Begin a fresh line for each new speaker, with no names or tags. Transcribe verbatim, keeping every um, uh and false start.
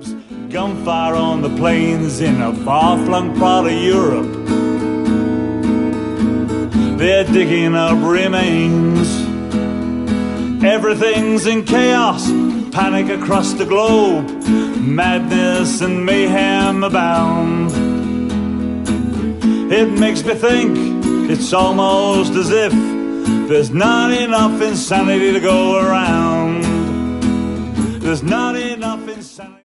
Gunfire on the plains in a far-flung part of Europe. They're digging up remains. Everything's in chaos, panic across the globe. Madness and mayhem abound. It makes me think it's almost as if there's not enough insanity to go around. There's not enough insanity.